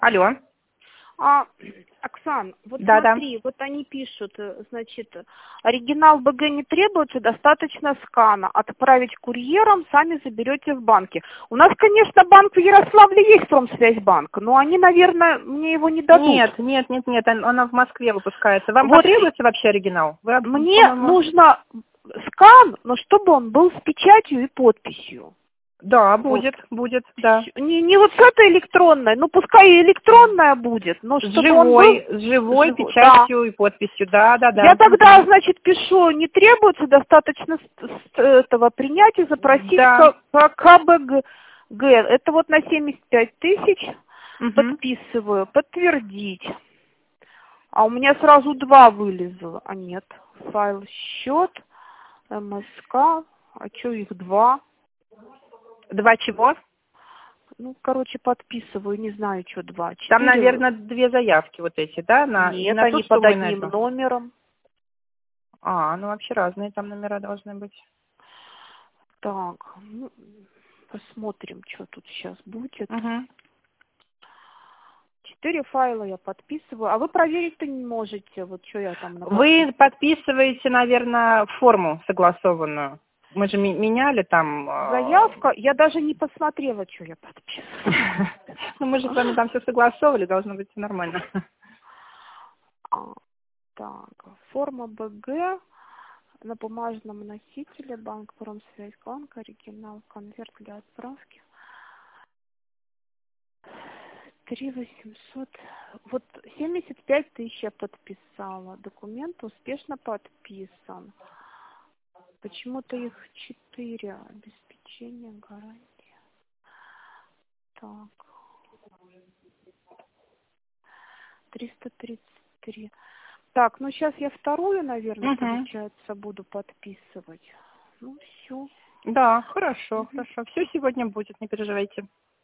Алло. Оксан, вот Да. смотри, вот они пишут, значит, оригинал БГ не требуется, достаточно скана. Отправить курьером, сами заберете в банке. У нас, конечно, банк в Ярославле есть, Промсвязьбанк, но они, наверное, мне его не дадут. Нет, она в Москве выпускается. Вам Вот потребуется вообще оригинал? Вы, мне по-моему... нужно скан, но чтобы он был с печатью и подписью. Да, Вот. будет, да. Не вот с этой электронной, ну пускай и электронная будет, но С чтобы он был живой да. печатью и подписью, да. Я тогда, значит, пишу, не требуется, достаточно с этого принятия запросить Да. по КБГ. Это вот на 75 тысяч подписываю, подтвердить. А у меня сразу 2 вылезло. А нет, файл счет, МСК, а что их 2? 2 чего? Ну, короче, подписываю, не знаю, что 2. 4. Там, наверное, 2 заявки вот эти, да? Нет, на ту они под сумму и на одним эту. номером. Ну вообще разные там номера должны быть. Так, ну, посмотрим, что тут сейчас будет. 4 файла я подписываю. А вы проверить-то не можете, вот что я там написала. Вы подписываете, наверное, форму согласованную. Мы же меняли там... Заявка, я даже не посмотрела, что я подписываю. Ну, мы же с вами там все согласовывали, должно быть все нормально. Так, форма БГ на бумажном носителе, банк Промсвязьбанк, оригинал, конверт для отправки. 3800. Вот 75 тысяч я подписала. Документ успешно подписан. Почему-то их 4. Обеспечение, гарантия. Так. 333. Так, ну сейчас я вторую, наверное, получается, буду подписывать. Ну, все. Да, хорошо. Все сегодня будет, не переживайте.